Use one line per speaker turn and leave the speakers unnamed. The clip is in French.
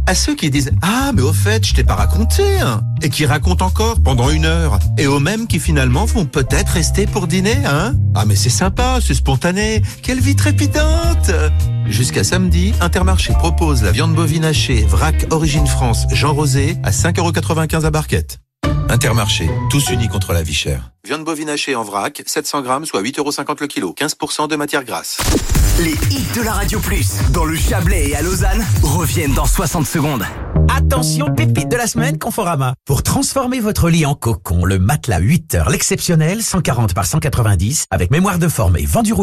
À ceux qui disent « Ah, mais au fait, je t'ai pas raconté hein !» et qui racontent encore pendant 1 heure. Et aux mêmes qui finalement vont peut-être rester pour dîner, hein. Ah, mais c'est sympa, c'est spontané. Quelle vie trépidante! Jusqu'à samedi, Intermarché propose la viande bovine hachée vrac Origine France Jean Rosé à 5,95 € à Barquette. Intermarché, tous unis contre la vie chère. Viande bovine hachée en vrac, 700 grammes, soit 8,50 € le kilo. 15% de matière grasse.
Les hits de la Radio Plus, dans le Chablais et à Lausanne, reviennent dans 60 secondes.
Attention, pépite de la semaine Conforama. Pour transformer votre lit en cocon, le matelas 8 heures, l'exceptionnel 140 par 190, avec mémoire de forme et vent du rouleau.